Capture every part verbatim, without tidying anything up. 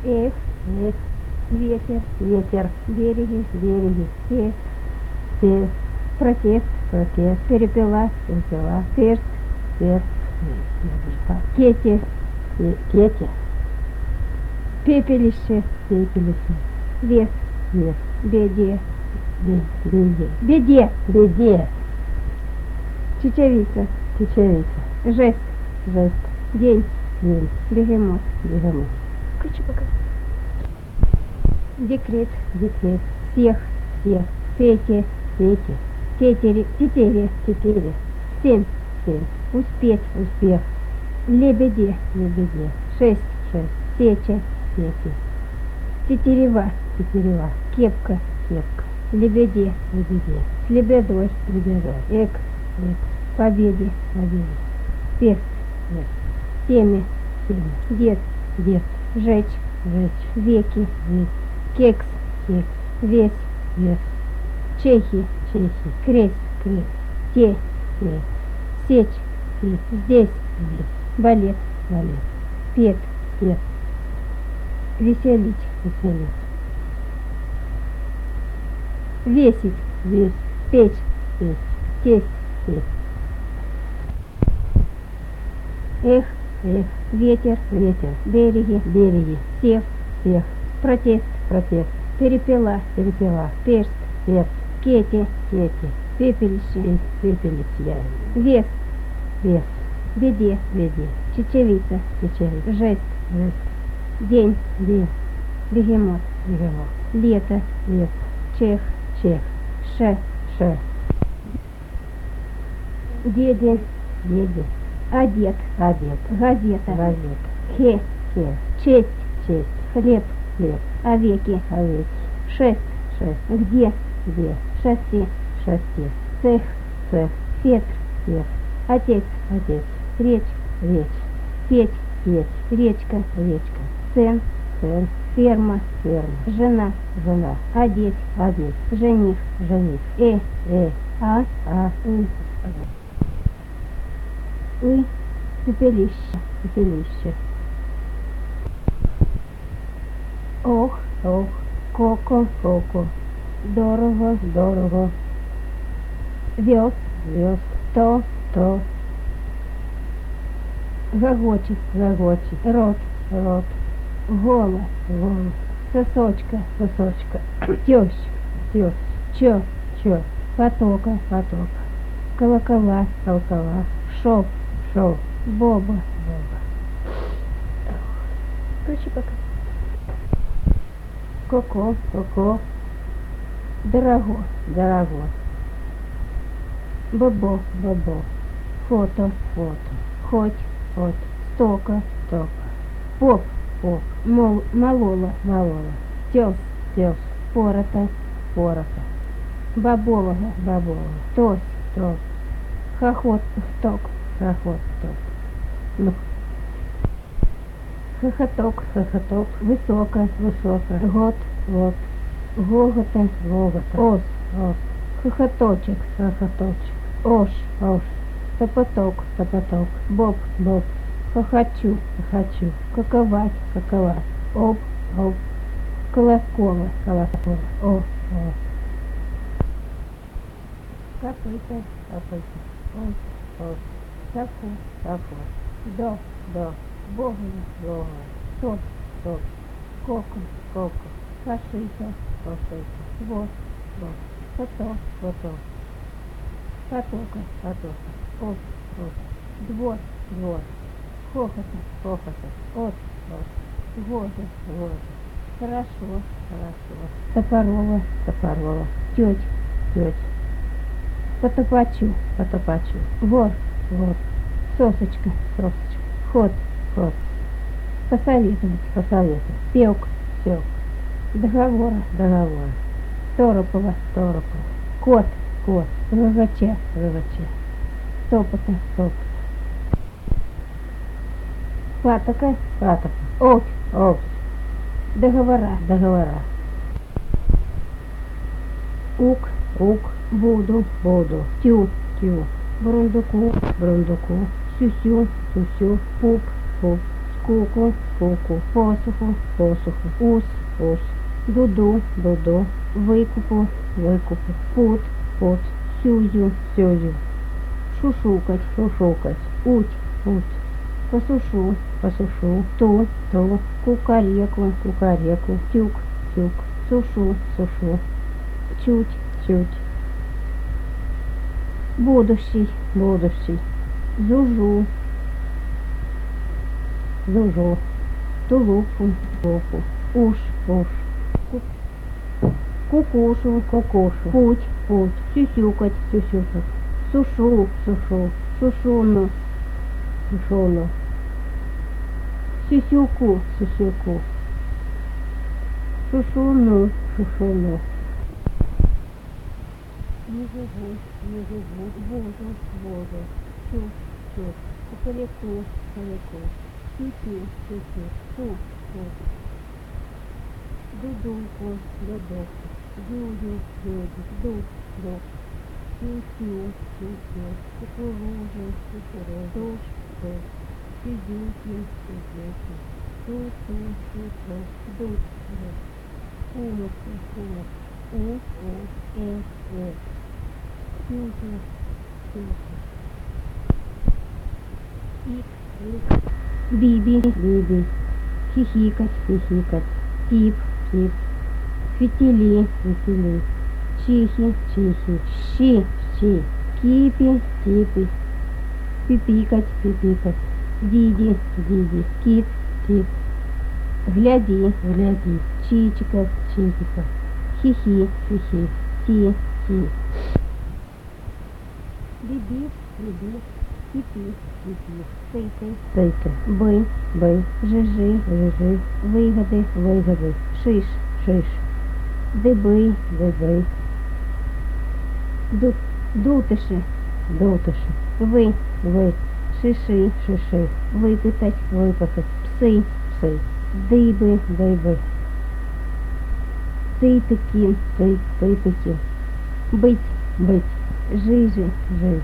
Эх, эх, ветер, ветер, береги, береги, песнь, песнь, протест, протест, перепела, перепела, перст, перст, кете, кетя, пепелище, пепелище, вес, вес, беде, беде, беде, беде, чечевица, чечевица, жест, жест, день, день, бегемот, бегемот, включи пока, декрет, декрет, всех, всех, пете, пете, тетери, тетере, тетере, семь, семь, успеть, успех, лебеде, лебеде, шесть, шесть, сече, сети, тетерева, тетерева, кепка, кепка, лебеде, лебеде, с лебедой, лебедой, эк, эк, победе, победе, перст, нет, теме, семь, дед, дед, жечь, жечь, веки, весь, кекс, кекс, весь, вес, чехи, чехи, крест, крест, те, те, сечь, сеть, здесь, здесь, балет, балет, пет, пет, веселить, веселить, весить, весь, печь, петь, тесть, петь, эх, эх, ветер, ветер, береги, береги, сев, всех, протест, протест, перепела, перепела, перст, перст, кете, кети, пепелище, пепелище, вес, вес, беде, беде, чечевица, чечевица, жест, жест, день, день, бегемот, бегемот, лето, лет, чех, чех, ше, ше, деде, деде, одет, одет, газета, газет, хе, хе, честь, честь, хлеб, хлеб, овеки, овечь, шесть, шесть, где, где, шасси, шасси, цех, цех, фетр, фет, отец, отец, речь, речь, петь, петь, речка, речка, цен, цен, ферма, ферма, жена, жена, одеть, одеть, жених, жених, э, э, а, а, ы, ы, пепелище, пепелище, ох, ох, коко, коко, дорого, дорого, вез, вез, то, то, гогочет, загочит, рот, рот, голо, голос, сосочка, сосочка, тещ, тёс, чё, чё, потока, поток, колокола, колокола, шов, шел, боба, боба, включи пока, коко, коко, дорого, дорого, бобо, бобо, фото, фото, хоть, хоть, стока, тока, поп, поп, мол, молола, малола, тес, тёс, порота, порота, бобового, бобова, тос, тос, хохот, сток, хохот, ток, ну, хохоток, хохоток, высоко, высоко, год, вот, гогота, гогота, ос, ос, хохоточек, хохоточек, ош, ош, топоток, топоток, боб, боб, хохочу, хочу, каковать, какова, об, об, колоскова, колокол, о, о, копыта, копыта, ос, ос, шафу, шафу, до, до, богово, дога, тот, тот, коко, коко, кашита, кошейка, вот, вот, фото, фото, потока, потока, ос, ос, двор, двор, хохота, хохота, от, ос, года, вот, хорошо, хорошо, топорова, топорова, теть, теть, потопачу, потопачу, вор, вот, сосочка, сосочка, ход, ход, посоветовать, посоветуй, пелк, все, договора, договор, торопова, торопов, кот, кот, рогача, рыбача, топота, топ, патока, патока, ов, овс, договора, договора, ук, ук, буду, буду, тю, тю, бурундуку, брундуку, сюсю, сусю, пуп, пуп, скуку, скуку, посуху, посуху, ус, ус, дуду, дуду, викупу, викупу, пут, пут, сюзю, сюзю, шушукать, шушукать, уть, уть, посушу, посушу, ту, ту, кукареку, кукареку, тюк, тюк, сушу, сушу, чуть, чуть, будущий, будущий, зужу, зужу, тулупу, лупу, уж, уж, кукушу, кукушу, путь, путь, сюсюкать, сюсюкать, сушу, сушу, шушуну, сушуну, сюсюку, сюсюку, шушуну, шушуну, не живу, не живу, буду, воду, чух, чух, кукареку, кукареку, тютю, тютю, ту, ту, дудуку, додоку, дюдю, дюдю, дух, дух, тютю, тютю, кукурузу, кукурузу, туш, туш, сюзюки, сюзюки, ту-ту, ту-ту, дуд, дух, кумыку, кумык, у, у, э, э, тютю, тютю, ик, ик, биби, биби, хихикать, хихикать, тип, тип, фитили, весели, чихи, чихи, щи, щи, кипи, типи, пипикать, пипикать, диди, диди, кит, тип, гляди, гляди, чичиков, чипиков, хихи, хихи, ти, ти, биби, биби, пипи, пипи, тыкай, тейка, бы, бей, жижи, жижи, выгоды, вигоди, шиш, шиш, дыбы, диби, ду, дутыши, дотиші, вы, ви, шиши, шиши, выпытать, випасить, псы, пси, дыбы, диби, цитыки, ти, типики, быть, бить, жижи, жижі,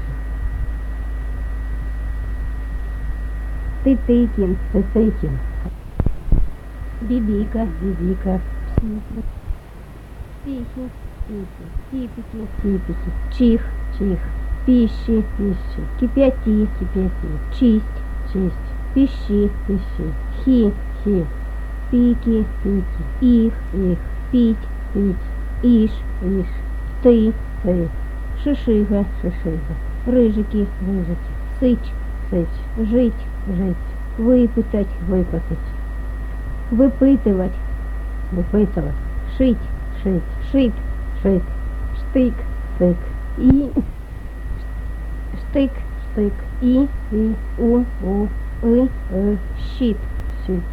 тытыкин, титикін, бибика, бібіка, психи, пихи, тіпі, типики, тіпіки, чих, чих, пищи, піщі, кипяти, кип'яті, чисть, чисть, пищи, пищі, хи, хі, пики, піки, их, їх, пить, піть, иш, іш, ты, ти, шишига, шишига, рыжики, вижики, сыч, сич, жить, жить, выпытать, випасить, выпытывать, випитувати, шить, шить, шит, шить, штык, стик, и, штык, штик, и, і, у, у, и, и, щит, щит,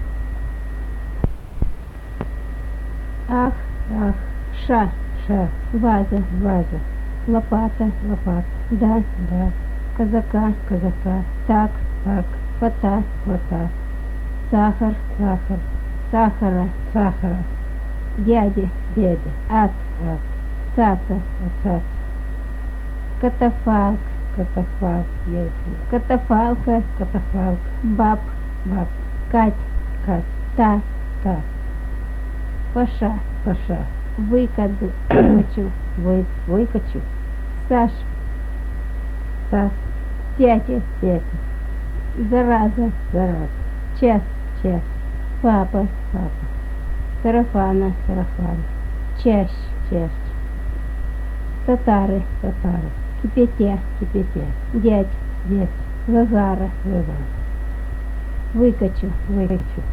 ах, ах, ша, ша, ваза, ваза, лопата, лопат, да, да, казака, казака, так, так, фата, хвата, сахар, сахар, сахара, сахара, дяди, дядя, ад, ад, цаца, отцат, катафалк, катафалк, єсмі, катафалка, катафалк, баб, баб, кать, кать, та, та, паша, паша, выкаду, выкачу, ви, викачу, Саш, сас, тятя, п'ять, зараза, зараз, час, час, папа, папа, сарафана, сарафан, чащ, честь, татары, татари, кипятя, кипяте, дядь, дєць, гагара, вивар, выкачу, викачу,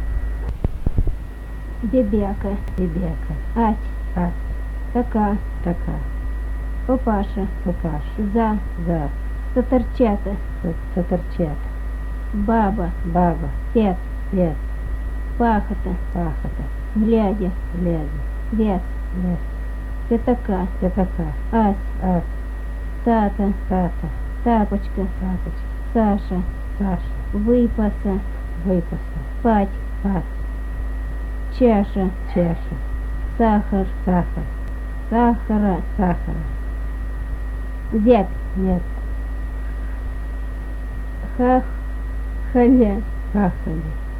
дебяка, дебека, ать, ать, така, така, папаша, попаш, за, за, таторчата, заторчат, баба, баба, пят, п'ять, пахота, пахота, глядя, глядя, вяз, лес, пятака, п'ятака, ась, ас, тата, тата, тапочка, тапочка, Саша, Саша, выпаса, випаса, пать, пас, чаша, чеша, сахар, сахар, сахара, сахара, зять, нет, хах, халя, хахали,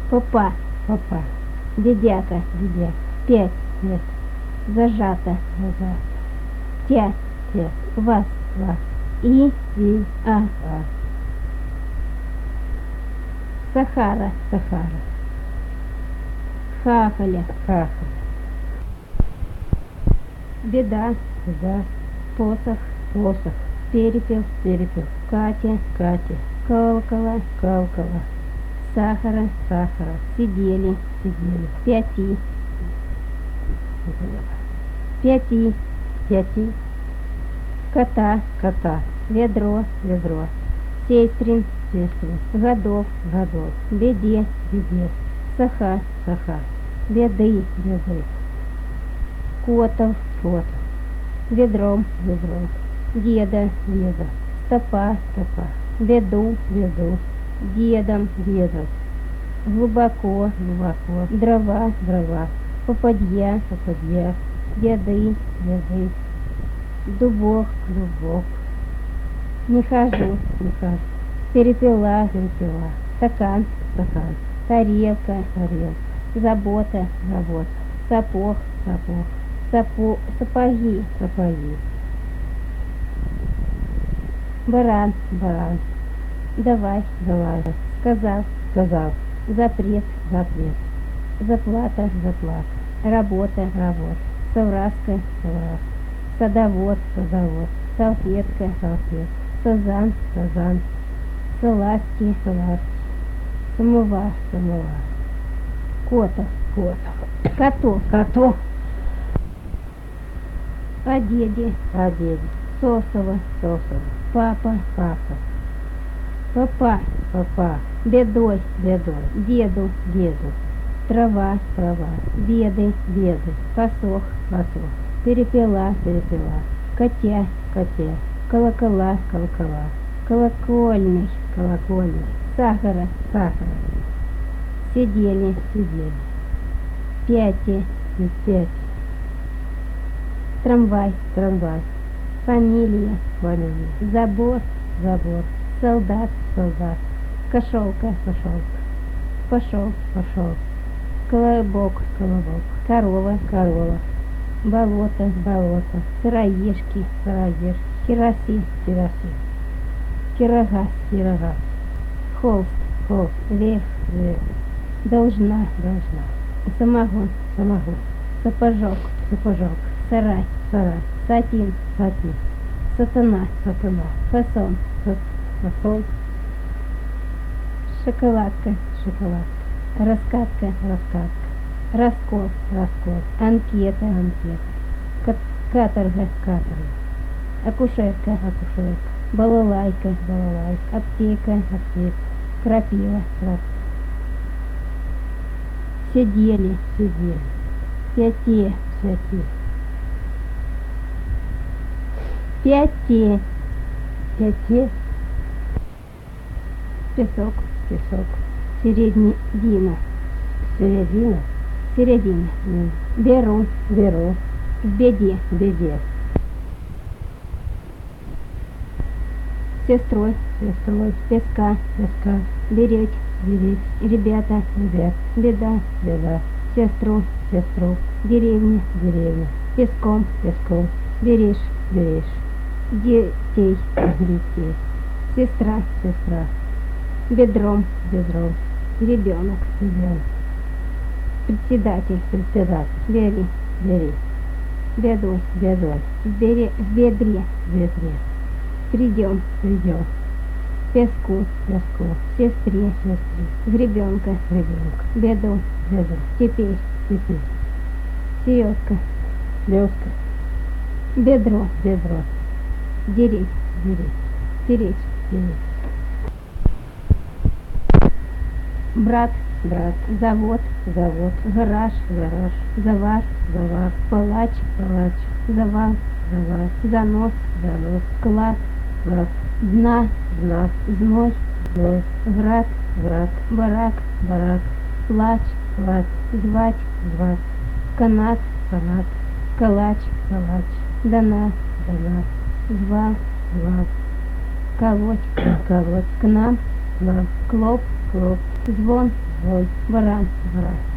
Попа, Попа. дедяка, Дедя. пять, Пять. зажата, Назад. тя, Те. вас, Вас. и, И. а, А. Сахара, Сахара. хахаля, Хахаль. беда, Беда. посох, Посох. перепел, Перепел. Катя, Катя. колокола, Калкала. сахара, Сахара. сидели, Сидели. пяти, пяти, Пяти. кота, Кота. ведро, Ведро. сестрин, Сестрин. годов, Годов. беде, Беде. саха, Саха. беды, Беды. котов, Кот. ведром, Ведро. деда, Деда. стопа, Стопа. беду, Беду. дедом, Дедов. глубоко, Глубоко. дрова, Дрова. попадья, Попадья. деды, Деды. дубок, Дубок. не хожу, Мехаш. перепела, Перепела. стакан, Стакан. тарелка, Тарелка. забота, Работа. сапог, Сапог. сапу, сапоги, Сапоги. баран, Баран. давай, Давай. сказал, Сказал. запрет, Запрет. заплата, Заплата. работа, Работа. совраска, Соврас. садовод, Садовод. салфетка, Салфет. сазан, Сазан. салазки, Салат. самовар, Самовар. котов, Котов. котов, Котов. о деде, А деде. сосова, Сосов. папа, Папа. папа, Папа. бедой, Бедой. деду, Деду. трава, Трава. беды, Беды. посох, Посох. перепела, Перепела. котя, Коте. колокола, Колокола. колокольный, Колокольня. сахара, Сахара. сидели, Сидели. пяти, И пять. трамвай, Трамвай. фамилия, Фамилия. забор, Забор. солдат, Солдат. кошелка, Пошел. пошел, Пошел. колобок, Колобок. корова, Корова. болото, Болото. сыроежки, Сыроежки. керосин, Керосин. кирогаз, Пирога. холст, Холст. вверх, Вверх. должна, Должна. самогон, Самогон. сапожок, Сапожок. сарай, Сарай. сатин, Сатин. сатана, Сатана. фасон, Фасон. шоколадка, Шоколад. раскатка, Раскатка. раскол, Раскол. анкета, Анкет. кат- каторга, Каторга. акушерка, Акушерка. балалайка, Балалайка. аптека, Аптека. крапива, Крап. сидели, Сидели. пяти, Всякие. пяти, Пяти. песок, Песок. середина, Середина. середина, М. беру, Беру. в беде, В беде. сестрой, Сестрой. песка, Песка. беречь, Беречь. ребята, Ребят. беда, Беда. сестру, Сестру. деревня, Деревню. песком, Песком. берешь, Беречь. детей, Детей. сестра, Сестра. бедром, Бедром. ребенок, Ребенок. председатель, Председатель. бери, Бери. беду, Бедой. в, бере, в бедре, В бедре. придем, Придем. песку, Песку. сестре, Сестре. в ребенка, Ребенка. беду, Бедро. теперь, Теперь. середка, Лёска. бедро, Бедро. дереть, Бери. тереть, Бери. брат, Брат. завод, Завод. гараж, Гараж. завар, Завар. палач, Палач. завал, Завар. занос, Занос. клад, Клад. дна, Дна. зной, Зной. град, Враг. барак, Барак. плач, Плач. звать, Звать. канат, Канат. калач, Калач. дана, Донат. звал, Звал. колоть, Колоть. к нам, Нам. клоп, Клоп. звон, Ой, баран, баран.